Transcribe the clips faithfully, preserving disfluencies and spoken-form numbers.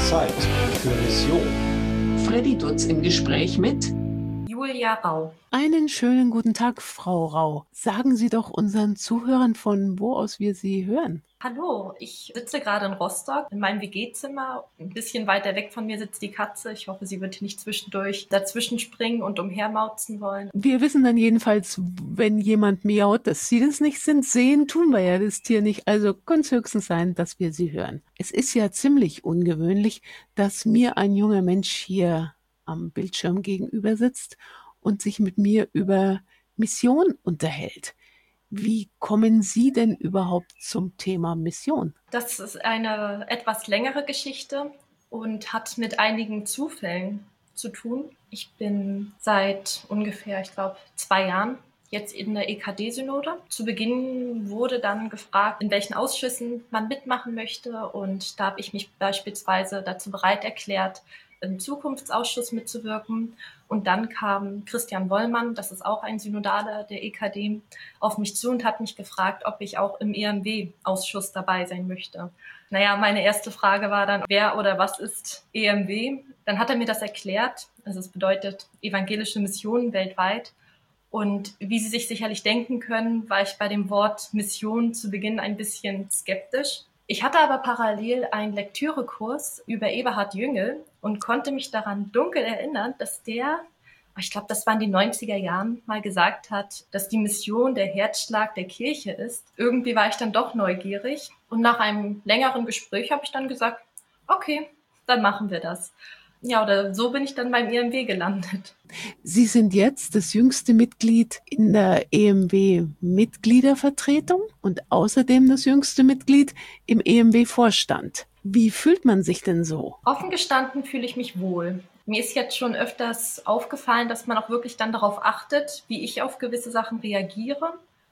Zeit für Mission. Freddy Dutz im Gespräch mit Julia Rau. Einen schönen guten Tag, Frau Rau. Sagen Sie doch unseren Zuhörern, von wo aus wir Sie hören. Hallo, ich sitze gerade in Rostock in meinem W G-Zimmer. Ein bisschen weiter weg von mir sitzt die Katze. Ich hoffe, sie wird nicht zwischendurch dazwischen springen und umhermauzen wollen. Wir wissen dann jedenfalls, wenn jemand miaut, dass Sie das nicht sind. Sehen tun wir ja das Tier nicht. Also kann es höchstens sein, dass wir Sie hören. Es ist ja ziemlich ungewöhnlich, dass mir ein junger Mensch hier am Bildschirm gegenüber sitzt und sich mit mir über Mission unterhält. Wie kommen Sie denn überhaupt zum Thema Mission? Das ist eine etwas längere Geschichte und hat mit einigen Zufällen zu tun. Ich bin seit ungefähr, ich glaube, zwei Jahren jetzt in der E K D-Synode. Zu Beginn wurde dann gefragt, in welchen Ausschüssen man mitmachen möchte. Und da habe ich mich beispielsweise dazu bereit erklärt, im Zukunftsausschuss mitzuwirken. Und dann kam Christian Wollmann, das ist auch ein Synodaler der E K D, auf mich zu und hat mich gefragt, ob ich auch im E M W-Ausschuss dabei sein möchte. Naja, meine erste Frage war dann, wer oder was ist E M W? Dann hat er mir das erklärt. Also es bedeutet evangelische Missionen weltweit. Und wie Sie sich sicherlich denken können, war ich bei dem Wort Mission zu Beginn ein bisschen skeptisch. Ich hatte aber parallel einen Lektürekurs über Eberhard Jüngel und konnte mich daran dunkel erinnern, dass der, ich glaube, das war in den neunziger Jahren, mal gesagt hat, dass die Mission der Herzschlag der Kirche ist. Irgendwie war ich dann doch neugierig und nach einem längeren Gespräch habe ich dann gesagt, okay, dann machen wir das. Ja, oder so bin ich dann beim E M W gelandet. Sie sind jetzt das jüngste Mitglied in der E M W-Mitgliedervertretung und außerdem das jüngste Mitglied im E M W-Vorstand. Wie fühlt man sich denn so? Offen gestanden fühle ich mich wohl. Mir ist jetzt schon öfters aufgefallen, dass man auch wirklich dann darauf achtet, wie ich auf gewisse Sachen reagiere.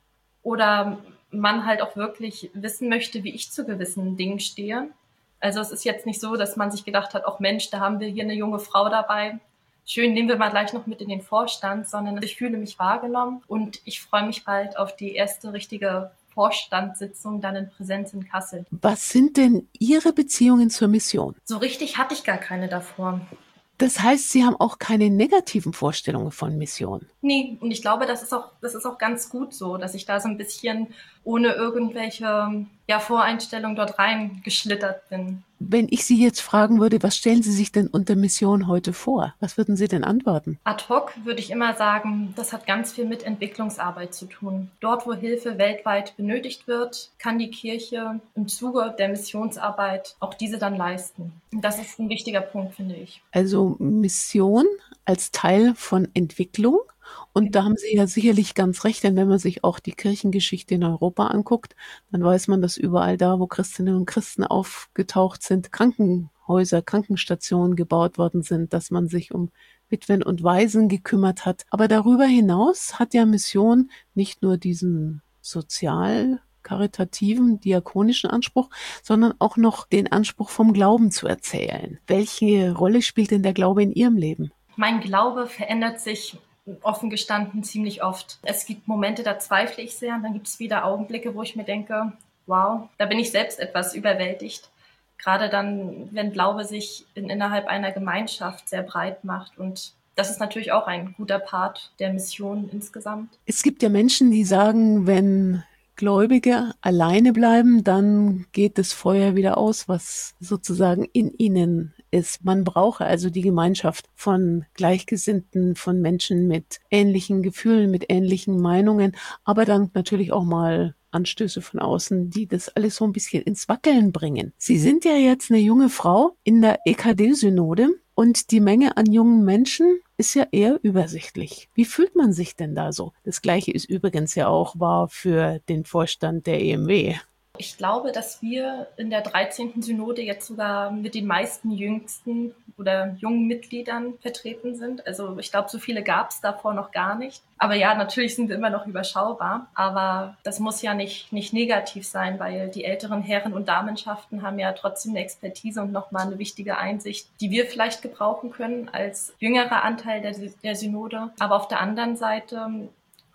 Oder man halt auch wirklich wissen möchte, wie ich zu gewissen Dingen stehe. Also es ist jetzt nicht so, dass man sich gedacht hat, ach Mensch, da haben wir hier eine junge Frau dabei. Schön, nehmen wir mal gleich noch mit in den Vorstand, sondern ich fühle mich wahrgenommen und ich freue mich bald auf die erste richtige Vorstandssitzung dann in Präsenz in Kassel. Was sind denn Ihre Beziehungen zur Mission? So richtig hatte ich gar keine davor. Das heißt, Sie haben auch keine negativen Vorstellungen von Mission? Nee, und ich glaube, das ist auch, das ist auch ganz gut so, dass ich da so ein bisschen ohne irgendwelche ja, Voreinstellungen dort reingeschlittert bin. Wenn ich Sie jetzt fragen würde, was stellen Sie sich denn unter Mission heute vor? Was würden Sie denn antworten? Ad hoc würde ich immer sagen, das hat ganz viel mit Entwicklungsarbeit zu tun. Dort, wo Hilfe weltweit benötigt wird, kann die Kirche im Zuge der Missionsarbeit auch diese dann leisten. Und das ist ein wichtiger Punkt, finde ich. Also Mission als Teil von Entwicklung. Und da haben Sie ja sicherlich ganz recht, denn wenn man sich auch die Kirchengeschichte in Europa anguckt, dann weiß man, dass überall da, wo Christinnen und Christen aufgetaucht sind, Krankenhäuser, Krankenstationen gebaut worden sind, dass man sich um Witwen und Waisen gekümmert hat. Aber darüber hinaus hat ja Mission nicht nur diesen sozial karitativen, diakonischen Anspruch, sondern auch noch den Anspruch vom Glauben zu erzählen. Welche Rolle spielt denn der Glaube in Ihrem Leben? Mein Glaube verändert sich offen gestanden ziemlich oft. Es gibt Momente, da zweifle ich sehr und dann gibt es wieder Augenblicke, wo ich mir denke, wow, da bin ich selbst etwas überwältigt. Gerade dann, wenn Glaube sich in, innerhalb einer Gemeinschaft sehr breit macht und das ist natürlich auch ein guter Part der Mission insgesamt. Es gibt ja Menschen, die sagen, wenn Gläubige alleine bleiben, dann geht das Feuer wieder aus, was sozusagen in ihnen ist. Man brauche also die Gemeinschaft von Gleichgesinnten, von Menschen mit ähnlichen Gefühlen, mit ähnlichen Meinungen, aber dann natürlich auch mal Anstöße von außen, die das alles so ein bisschen ins Wackeln bringen. Sie sind ja jetzt eine junge Frau in der E K D-Synode und die Menge an jungen Menschen ist ja eher übersichtlich. Wie fühlt man sich denn da so? Das Gleiche ist übrigens ja auch wahr für den Vorstand der E M W. Ich glaube, dass wir in der dreizehnten Synode jetzt sogar mit den meisten jüngsten oder jungen Mitgliedern vertreten sind. Also ich glaube, so viele gab es davor noch gar nicht. Aber ja, natürlich sind wir immer noch überschaubar. Aber das muss ja nicht, nicht negativ sein, weil die älteren Herren- und Damenschaften haben ja trotzdem eine Expertise und nochmal eine wichtige Einsicht, die wir vielleicht gebrauchen können als jüngerer Anteil der, der Synode. Aber auf der anderen Seite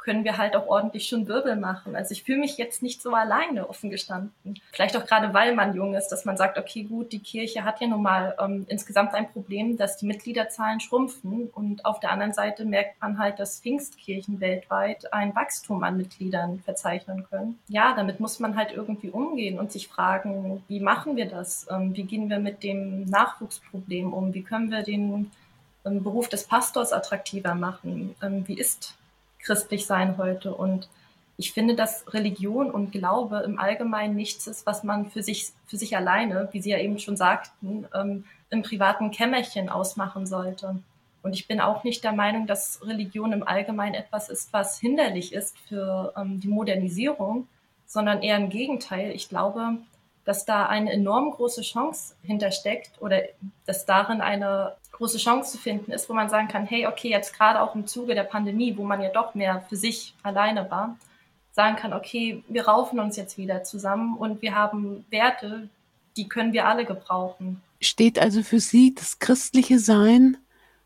können wir halt auch ordentlich schon Wirbel machen. Also ich fühle mich jetzt nicht so alleine, offen gestanden. Vielleicht auch gerade, weil man jung ist, dass man sagt, okay, gut, die Kirche hat ja nun mal ähm, insgesamt ein Problem, dass die Mitgliederzahlen schrumpfen. Und auf der anderen Seite merkt man halt, dass Pfingstkirchen weltweit ein Wachstum an Mitgliedern verzeichnen können. Ja, damit muss man halt irgendwie umgehen und sich fragen, wie machen wir das? Ähm, wie gehen wir mit dem Nachwuchsproblem um? Wie können wir den ähm, Beruf des Pastors attraktiver machen? Ähm, wie ist christlich sein heute? Und ich finde, dass Religion und Glaube im Allgemeinen nichts ist, was man für sich, für sich alleine, wie Sie ja eben schon sagten, ähm, im privaten Kämmerchen ausmachen sollte. Und ich bin auch nicht der Meinung, dass Religion im Allgemeinen etwas ist, was hinderlich ist für ähm, die Modernisierung, sondern eher im Gegenteil. Ich glaube, dass da eine enorm große Chance hintersteckt oder dass darin eine große Chance zu finden ist, wo man sagen kann, hey, okay, jetzt gerade auch im Zuge der Pandemie, wo man ja doch mehr für sich alleine war, sagen kann, okay, wir raufen uns jetzt wieder zusammen und wir haben Werte, die können wir alle gebrauchen. Steht also für Sie das christliche Sein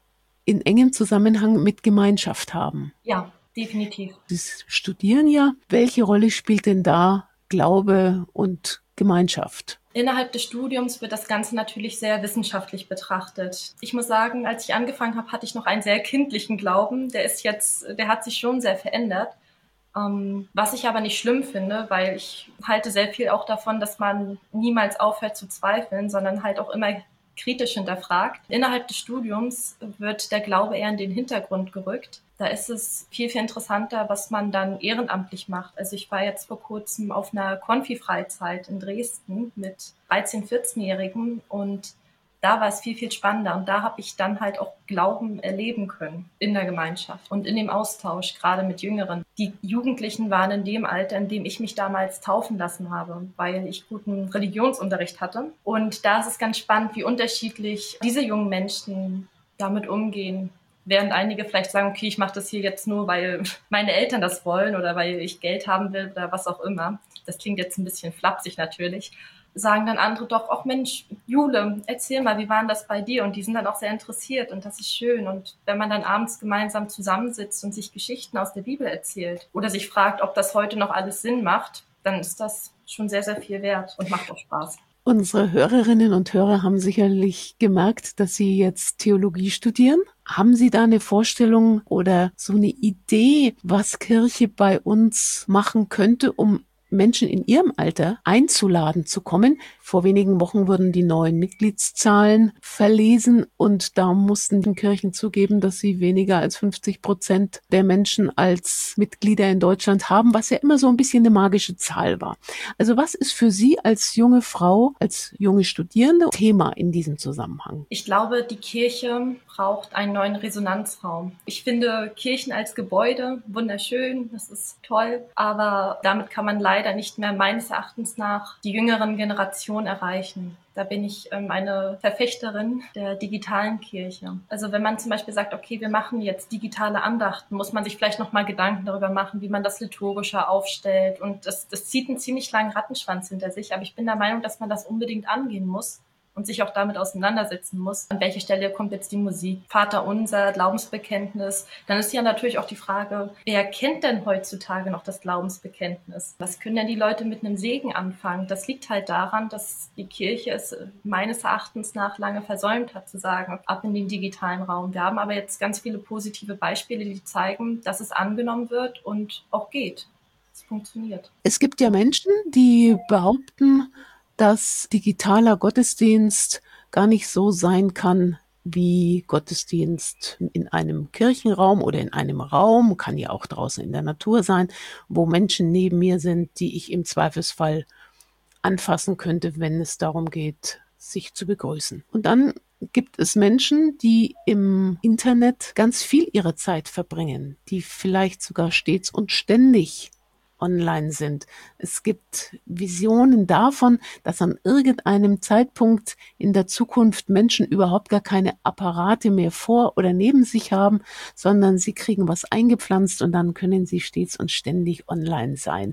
in engem Zusammenhang mit Gemeinschaft haben? Ja, definitiv. Sie studieren ja. Welche Rolle spielt denn da Glaube und Gemeinschaft? Innerhalb des Studiums wird das Ganze natürlich sehr wissenschaftlich betrachtet. Ich muss sagen, als ich angefangen habe, hatte ich noch einen sehr kindlichen Glauben. Der ist jetzt, der hat sich schon sehr verändert. Ähm, was ich aber nicht schlimm finde, weil ich halte sehr viel auch davon, dass man niemals aufhört zu zweifeln, sondern halt auch immer kritisch hinterfragt. Innerhalb des Studiums wird der Glaube eher in den Hintergrund gerückt. Da ist es viel, viel interessanter, was man dann ehrenamtlich macht. Also ich war jetzt vor kurzem auf einer Konfi-Freizeit in Dresden mit dreizehn-, vierzehnjährigen und da war es viel, viel spannender. Und da habe ich dann halt auch Glauben erleben können in der Gemeinschaft und in dem Austausch, gerade mit Jüngeren. Die Jugendlichen waren in dem Alter, in dem ich mich damals taufen lassen habe, weil ich guten Religionsunterricht hatte. Und da ist es ganz spannend, wie unterschiedlich diese jungen Menschen damit umgehen. Während einige vielleicht sagen, okay, ich mache das hier jetzt nur, weil meine Eltern das wollen oder weil ich Geld haben will oder was auch immer. Das klingt jetzt ein bisschen flapsig natürlich. Sagen dann andere doch, ach Mensch, Jule, erzähl mal, wie war denn das bei dir? Und die sind dann auch sehr interessiert und das ist schön. Und wenn man dann abends gemeinsam zusammensitzt und sich Geschichten aus der Bibel erzählt oder sich fragt, ob das heute noch alles Sinn macht, dann ist das schon sehr, sehr viel wert und macht auch Spaß. Unsere Hörerinnen und Hörer haben sicherlich gemerkt, dass Sie jetzt Theologie studieren. Haben Sie da eine Vorstellung oder so eine Idee, was Kirche bei uns machen könnte, um Menschen in ihrem Alter einzuladen zu kommen? Vor wenigen Wochen wurden die neuen Mitgliedszahlen verlesen und da mussten die Kirchen zugeben, dass sie weniger als fünfzig Prozent der Menschen als Mitglieder in Deutschland haben, was ja immer so ein bisschen eine magische Zahl war. Also was ist für Sie als junge Frau, als junge Studierende Thema in diesem Zusammenhang? Ich glaube, die Kirche braucht einen neuen Resonanzraum. Ich finde Kirchen als Gebäude wunderschön, das ist toll, aber damit kann man leider nicht mehr meines Erachtens nach die jüngeren Generationen erreichen. Da bin ich ähm, eine Verfechterin der digitalen Kirche. Also wenn man zum Beispiel sagt, okay, wir machen jetzt digitale Andachten, muss man sich vielleicht nochmal Gedanken darüber machen, wie man das liturgischer aufstellt. Und das, das zieht einen ziemlich langen Rattenschwanz hinter sich. Aber ich bin der Meinung, dass man das unbedingt angehen muss und sich auch damit auseinandersetzen muss. An welche Stelle kommt jetzt die Musik? Vater unser, Glaubensbekenntnis. Dann ist ja natürlich auch die Frage, wer kennt denn heutzutage noch das Glaubensbekenntnis? Was können denn die Leute mit einem Segen anfangen? Das liegt halt daran, dass die Kirche es meines Erachtens nach lange versäumt hat, zu sagen, ab in den digitalen Raum. Wir haben aber jetzt ganz viele positive Beispiele, die zeigen, dass es angenommen wird und auch geht. Es funktioniert. Es gibt ja Menschen, die behaupten, dass digitaler Gottesdienst gar nicht so sein kann wie Gottesdienst in einem Kirchenraum oder in einem Raum, kann ja auch draußen in der Natur sein, wo Menschen neben mir sind, die ich im Zweifelsfall anfassen könnte, wenn es darum geht, sich zu begrüßen. Und dann gibt es Menschen, die im Internet ganz viel ihrer Zeit verbringen, die vielleicht sogar stets und ständig online sind. Es gibt Visionen davon, dass an irgendeinem Zeitpunkt in der Zukunft Menschen überhaupt gar keine Apparate mehr vor oder neben sich haben, sondern sie kriegen was eingepflanzt und dann können sie stets und ständig online sein.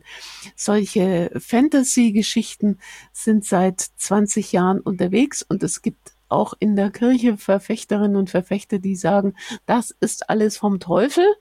Solche Fantasy-Geschichten sind seit zwanzig Jahren unterwegs und es gibt auch in der Kirche Verfechterinnen und Verfechter, die sagen, das ist alles vom Teufel.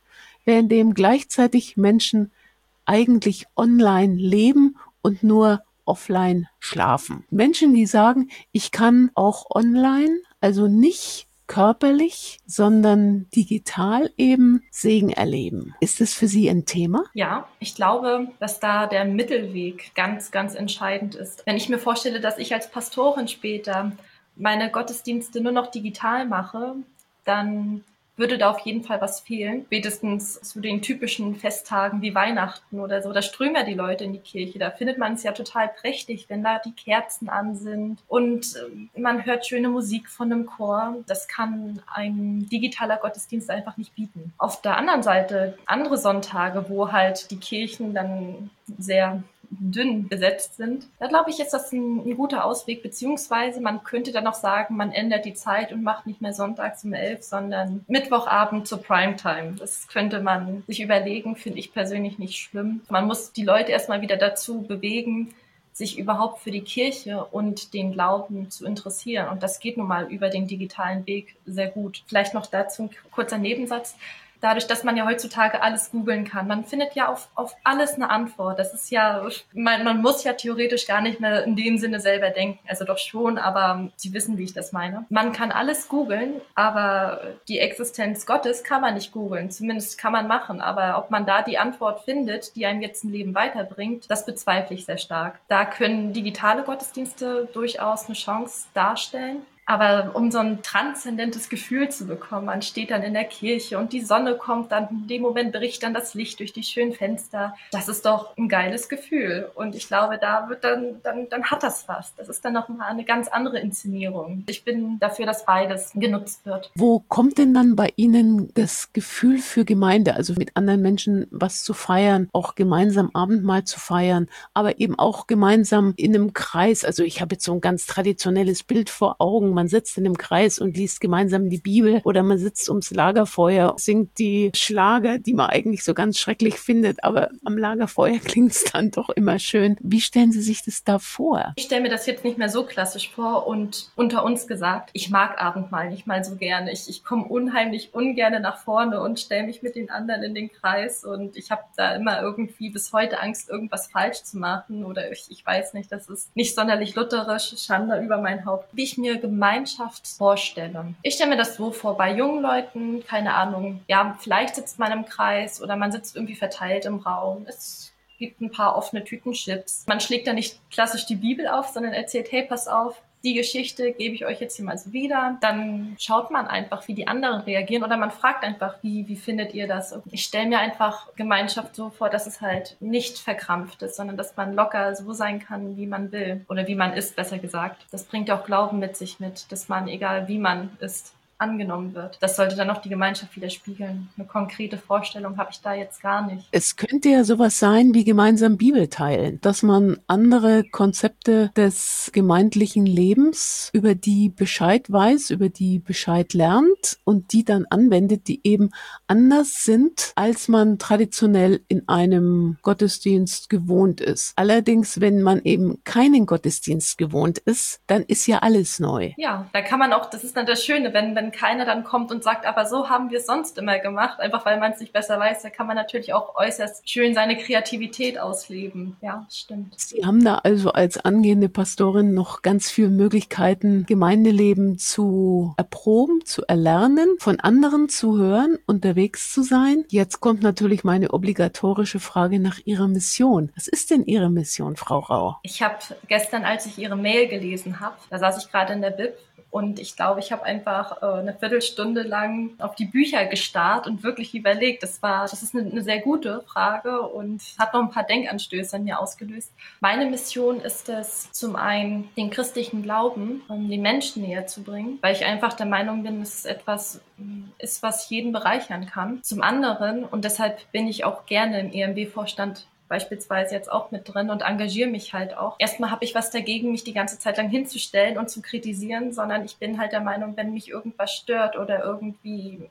während dem gleichzeitig Menschen eigentlich online leben und nur offline schlafen. Menschen, die sagen, ich kann auch online, also nicht körperlich, sondern digital eben Segen erleben. Ist das für Sie ein Thema? Ja, ich glaube, dass da der Mittelweg ganz, ganz entscheidend ist. Wenn ich mir vorstelle, dass ich als Pastorin später meine Gottesdienste nur noch digital mache, dann würde da auf jeden Fall was fehlen. Spätestens zu den typischen Festtagen wie Weihnachten oder so. Da strömen ja die Leute in die Kirche. Da findet man es ja total prächtig, wenn da die Kerzen an sind und man hört schöne Musik von einem Chor. Das kann ein digitaler Gottesdienst einfach nicht bieten. Auf der anderen Seite andere Sonntage, wo halt die Kirchen dann sehr dünn besetzt sind. Da glaube ich, ist das ein, ein guter Ausweg, beziehungsweise man könnte dann auch sagen, man ändert die Zeit und macht nicht mehr sonntags um elf, sondern Mittwochabend zur Primetime. Das könnte man sich überlegen, finde ich persönlich nicht schlimm. Man muss die Leute erstmal wieder dazu bewegen, sich überhaupt für die Kirche und den Glauben zu interessieren. Und das geht nun mal über den digitalen Weg sehr gut. Vielleicht noch dazu ein kurzer Nebensatz. Dadurch, dass man ja heutzutage alles googeln kann. Man findet ja auf, auf alles eine Antwort. Das ist ja, man, man muss ja theoretisch gar nicht mehr in dem Sinne selber denken. Also doch schon, aber Sie wissen, wie ich das meine. Man kann alles googeln, aber die Existenz Gottes kann man nicht googeln. Zumindest kann man machen. Aber ob man da die Antwort findet, die einem jetzt ein Leben weiterbringt, das bezweifle ich sehr stark. Da können digitale Gottesdienste durchaus eine Chance darstellen. Aber um so ein transzendentes Gefühl zu bekommen, man steht dann in der Kirche und die Sonne kommt dann, in dem Moment bricht dann das Licht durch die schönen Fenster. Das ist doch ein geiles Gefühl. Und ich glaube, da wird dann, dann, dann hat das was. Das ist dann nochmal eine ganz andere Inszenierung. Ich bin dafür, dass beides genutzt wird. Wo kommt denn dann bei Ihnen das Gefühl für Gemeinde, also mit anderen Menschen was zu feiern, auch gemeinsam Abendmahl zu feiern, aber eben auch gemeinsam in einem Kreis? Also ich habe jetzt so ein ganz traditionelles Bild vor Augen. Man sitzt in einem Kreis und liest gemeinsam die Bibel oder man sitzt ums Lagerfeuer, singt die Schlager, die man eigentlich so ganz schrecklich findet, aber am Lagerfeuer klingt es dann doch immer schön. Wie stellen Sie sich das da vor? Ich stelle mir das jetzt nicht mehr so klassisch vor und unter uns gesagt, ich mag Abendmahl nicht mal so gerne. Ich, ich komme unheimlich ungerne nach vorne und stelle mich mit den anderen in den Kreis und ich habe da immer irgendwie bis heute Angst, irgendwas falsch zu machen oder ich, ich weiß nicht, das ist nicht sonderlich lutherisch, Schande über mein Haupt. Wie ich mir Gemeinschaft vorstelle. Ich stelle mir das so vor, bei jungen Leuten, keine Ahnung, ja, vielleicht sitzt man im Kreis oder man sitzt irgendwie verteilt im Raum. Es gibt ein paar offene Tüten Chips. Man schlägt da nicht klassisch die Bibel auf, sondern erzählt, hey, pass auf, die Geschichte gebe ich euch jetzt hier mal so wieder. Dann schaut man einfach, wie die anderen reagieren oder man fragt einfach, wie, wie findet ihr das? Ich stelle mir einfach Gemeinschaft so vor, dass es halt nicht verkrampft ist, sondern dass man locker so sein kann, wie man will oder wie man ist, besser gesagt. Das bringt auch Glauben mit sich mit, dass man, egal wie man ist, angenommen wird. Das sollte dann auch die Gemeinschaft widerspiegeln. Eine konkrete Vorstellung habe ich da jetzt gar nicht. Es könnte ja sowas sein wie gemeinsam Bibel teilen, dass man andere Konzepte des gemeindlichen Lebens, über die Bescheid weiß, über die Bescheid lernt und die dann anwendet, die eben anders sind, als man traditionell in einem Gottesdienst gewohnt ist. Allerdings, wenn man eben keinen Gottesdienst gewohnt ist, dann ist ja alles neu. Ja, da kann man auch, das ist dann das Schöne, wenn, wenn keiner dann kommt und sagt, aber so haben wir es sonst immer gemacht, einfach weil man es nicht besser weiß, da kann man natürlich auch äußerst schön seine Kreativität ausleben. Ja, stimmt. Sie haben da also als angehende Pastorin noch ganz viele Möglichkeiten, Gemeindeleben zu erproben, zu erlernen, von anderen zu hören, unterwegs zu sein. Jetzt kommt natürlich meine obligatorische Frage nach Ihrer Mission. Was ist denn Ihre Mission, Frau Rau? Ich habe gestern, als ich Ihre Mail gelesen habe, da saß ich gerade in der Bib und ich glaube, ich habe einfach äh, eine Viertelstunde lang auf die Bücher gestarrt und wirklich überlegt. Das war, das ist eine, eine sehr gute Frage und hat noch ein paar Denkanstöße in mir ausgelöst. Meine Mission ist es, zum einen den christlichen Glauben um den Menschen näher zu bringen, weil ich einfach der Meinung bin, dass es etwas ist, was jeden bereichern kann. Zum anderen, und deshalb bin ich auch gerne im E M B-Vorstand beispielsweise jetzt auch mit drin und engagiere mich halt auch. Erstmal habe ich was dagegen, mich die ganze Zeit lang hinzustellen und zu kritisieren, sondern ich bin halt der Meinung, wenn mich irgendwas stört oder irgendwie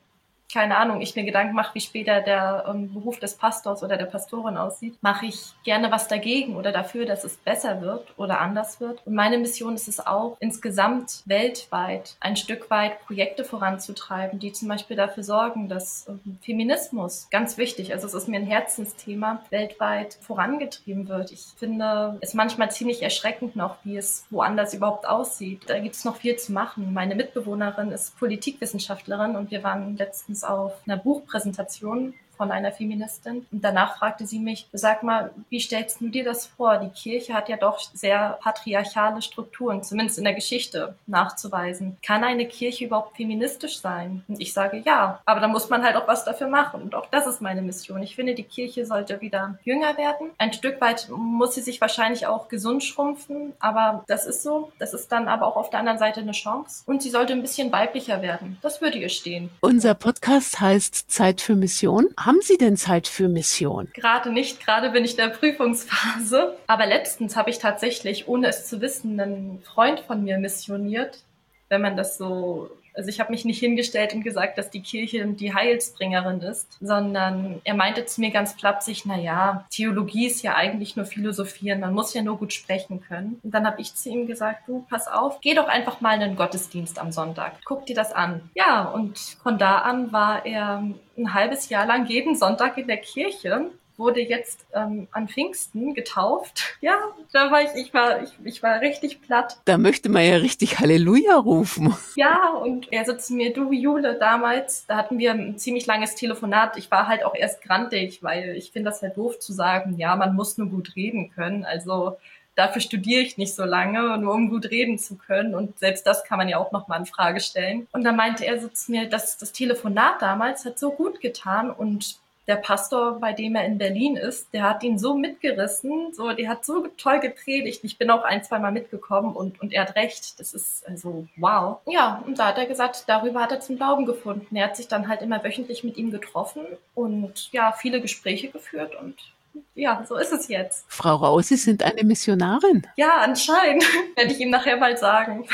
keine Ahnung, ich mir Gedanken mache, wie später der ähm, Beruf des Pastors oder der Pastorin aussieht, mache ich gerne was dagegen oder dafür, dass es besser wird oder anders wird. Und meine Mission ist es auch, insgesamt weltweit ein Stück weit Projekte voranzutreiben, die zum Beispiel dafür sorgen, dass ähm, Feminismus, ganz wichtig, also es ist mir ein Herzensthema, weltweit vorangetrieben wird. Ich finde es manchmal ziemlich erschreckend noch, wie es woanders überhaupt aussieht. Da gibt es noch viel zu machen. Meine Mitbewohnerin ist Politikwissenschaftlerin und wir waren letztens auf einer Buchpräsentation von einer Feministin. Und danach fragte sie mich, sag mal, wie stellst du dir das vor? Die Kirche hat ja doch sehr patriarchale Strukturen, zumindest in der Geschichte nachzuweisen. Kann eine Kirche überhaupt feministisch sein? Und ich sage ja, aber da muss man halt auch was dafür machen. Und auch das ist meine Mission. Ich finde, die Kirche sollte wieder jünger werden. Ein Stück weit muss sie sich wahrscheinlich auch gesund schrumpfen, aber das ist so. Das ist dann aber auch auf der anderen Seite eine Chance. Und sie sollte ein bisschen weiblicher werden. Das würde ihr stehen. Unser Podcast heißt Zeit für Mission. Haben Sie denn Zeit für Mission? Gerade nicht, gerade bin ich in der Prüfungsphase. Aber letztens habe ich tatsächlich, ohne es zu wissen, einen Freund von mir missioniert, wenn man das so... Also ich habe mich nicht hingestellt und gesagt, dass die Kirche die Heilsbringerin ist, sondern er meinte zu mir ganz flapsig, na ja, Theologie ist ja eigentlich nur Philosophieren, man muss ja nur gut sprechen können. Und dann habe ich zu ihm gesagt, du, pass auf, geh doch einfach mal in den Gottesdienst am Sonntag, guck dir das an. Ja, und von da an war er ein halbes Jahr lang jeden Sonntag in der Kirche, wurde jetzt ähm, an Pfingsten getauft. Ja, da war ich, ich war, ich, ich war richtig platt. Da möchte man ja richtig Halleluja rufen. Ja, und er so zu mir, du Jule, damals, da hatten wir ein ziemlich langes Telefonat. Ich war halt auch erst grantig, weil ich finde das halt doof zu sagen, ja, man muss nur gut reden können. Also dafür studiere ich nicht so lange, nur um gut reden zu können. Und selbst das kann man ja auch nochmal in Frage stellen. Und dann meinte er so zu mir, dass das Telefonat damals hat so gut getan und der Pastor, bei dem er in Berlin ist, der hat ihn so mitgerissen, so, der hat so toll gepredigt. Ich bin auch ein, zwei Mal mitgekommen und, und er hat recht. Das ist also wow. Ja, und da hat er gesagt, darüber hat er zum Glauben gefunden. Er hat sich dann halt immer wöchentlich mit ihm getroffen und ja, viele Gespräche geführt und ja, so ist es jetzt. Frau Rau, Sie sind eine Missionarin. Ja, anscheinend. Werde ich ihm nachher mal sagen.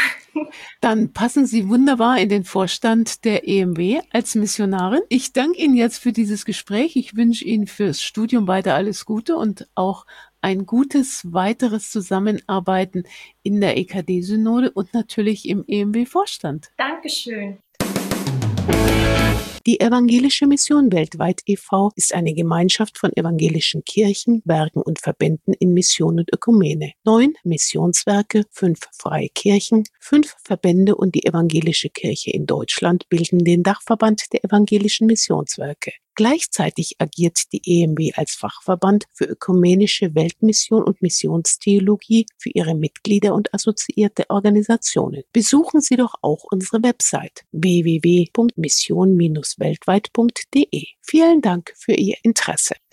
Dann passen Sie wunderbar in den Vorstand der E M W als Missionarin. Ich danke Ihnen jetzt für dieses Gespräch. Ich wünsche Ihnen fürs Studium weiter alles Gute und auch ein gutes weiteres Zusammenarbeiten in der E K D-Synode und natürlich im E M W-Vorstand. Dankeschön. Die Evangelische Mission Weltweit e V ist eine Gemeinschaft von evangelischen Kirchen, Werken und Verbänden in Mission und Ökumene. Neun Missionswerke, fünf freie Kirchen, fünf Verbände und die Evangelische Kirche in Deutschland bilden den Dachverband der evangelischen Missionswerke. Gleichzeitig agiert die E M W als Fachverband für ökumenische Weltmission und Missionstheologie für ihre Mitglieder und assoziierte Organisationen. Besuchen Sie doch auch unsere Website w w w punkt mission Bindestrich weltweit punkt de. Vielen Dank für Ihr Interesse.